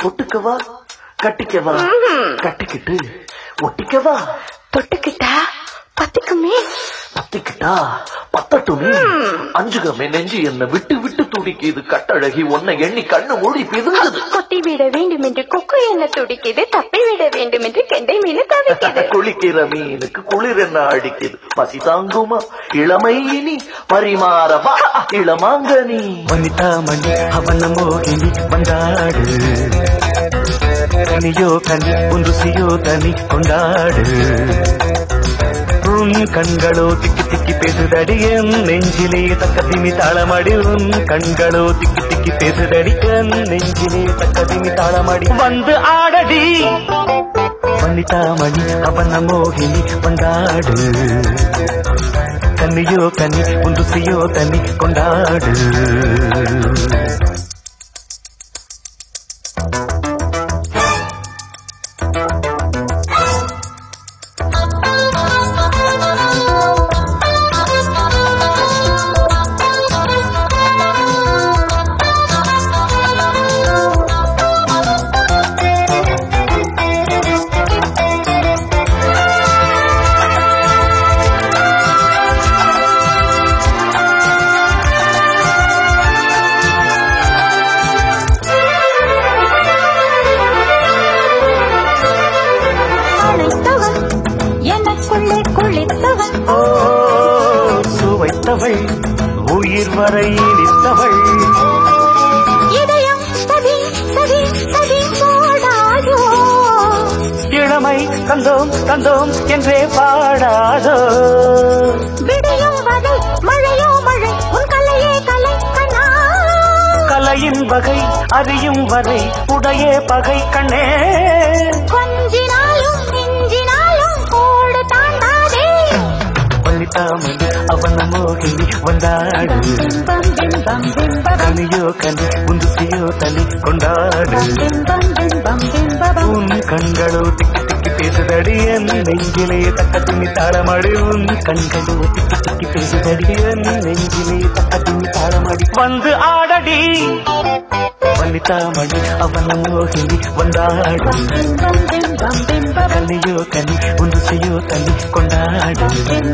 தொட்டுக்கவா கட்டிக்கவா கட்டிக்கிட்டு ஒட்டிக்கவா தொட்டுக்கிட்டா பத்திக்குமே பத்திக்கிட்டா பத்தட்டுமே அஞ்சுகமே நெஞ்சு என்ன விட்டு விட்டு துடிக்குது கட்டழகி உன்னை எண்ணி கண்ணு மூடி பிதுங்குது கொத்தி விட வேண்டும் என்று கொக்கு என்ன துடிக்குது தப்பி விட வேண்டும் என்று கெண்டை மீன் தவிக்குது குளிக்கிற மீனுக்கு குளிர் என்ன அடிக்குது பசி தாங்குமா இளமை இனி பரிமாறவா இளமாங்கனி வனிதா மணி அவன மோகினி வந்தாடு கனியோ கனி ஒன்று சியோ தனி கொண்டாடு உன் கண்களோ திக்கி திக்கி பேசுதடி என் நெஞ்சிலே தக்கதிமி தாளமடி உன் கண்களோ திக்கி திக்கி பேசுதடி என் நெஞ்சிலே தக்கதிமி தாளமடி வந்து ஆடடி வனிதா மணி அவன மோகினி வந்தாடு கனியோ கனி ஒன்று சியோ தனி கொண்டாடு சுவைத்தவள் உயிர் வரை இனித்தவள் இதயம் சதி சதி சதி போடாதோ இளமை தந்தோம் தந்தோம் என்றே பாடாதோ விடையும் வகை மழையோ மழை உன் கலையே கலை கண்ணா கலையின் வகை அறியும் வரை உடையே பகை கண்ணே கொஞ்சினாலும் நெஞ்சினாலும் கோடு தாண்டாதே வனிதாமணி அவன மோகினி வந்தாடு கனியோ கனி உந்துசியோ தனி கொண்டாடு உன் கண்களோ திக்கி திக்கி பேசுதடி என் நெஞ்சிலே தக்க துணி தாளமடி உன் கண்களோ திக்கி திக்கி பேசுதடி என் நெஞ்சிலே தக்க துணி தாளமடி வந்து ஆடடி வனிதாமணி அவன மோகினி வந்தாடு கனியோ கனி உந்துசியோ தனி கொண்டாடு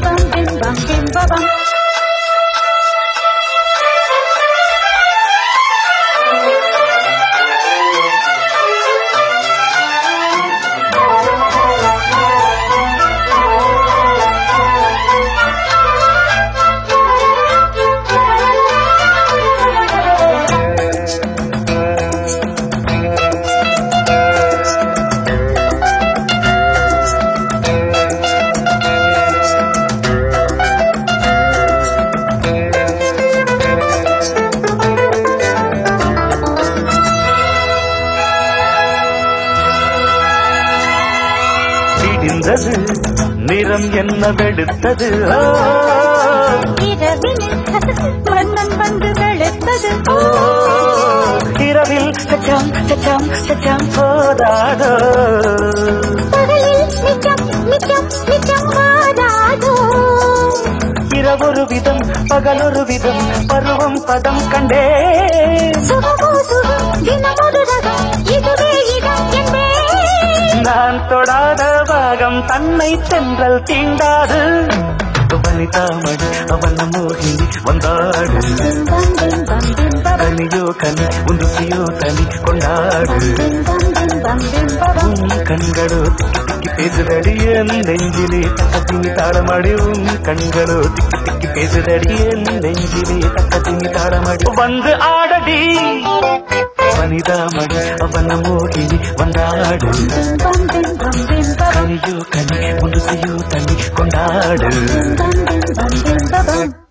நிறம் என்ன வெடுத்தது மன்னன் வந்து வெளுத்தது இரவில் சச்சம் சச்சம் சச்சம் போதாதோ நிச்சம் நிச்சம் நிச்சம் போதாதோ இரவொரு விதம் பகலொரு விதம் பருவம் பதம் கண்டே சுகமோ சுகம் தினமொரு ரகம் இதுவே இடம் என்பே நான் தொடாத பாகம் தன்னை தென்றல் தீண்டாது வனிதாமணி அவன மோகினி வந்தாடு கனியோ கனி உந்துசியோ தனி கொண்டாடு உன் கண்களோ திக்கி திக்கி பேசுதடி என் நெஞ்சிலே தக்கத்தினி தாளமடி உன் கண்களோ திக்கி திக்கி பேசுதடி என் நெஞ்சிலே தக்கத்தினி தாளமடி வந்து ஆடடி வனிதாமணி அவன மோகினி வந்தாடு கனியோ கனி உந்துசியோ தனி கொண்டாடு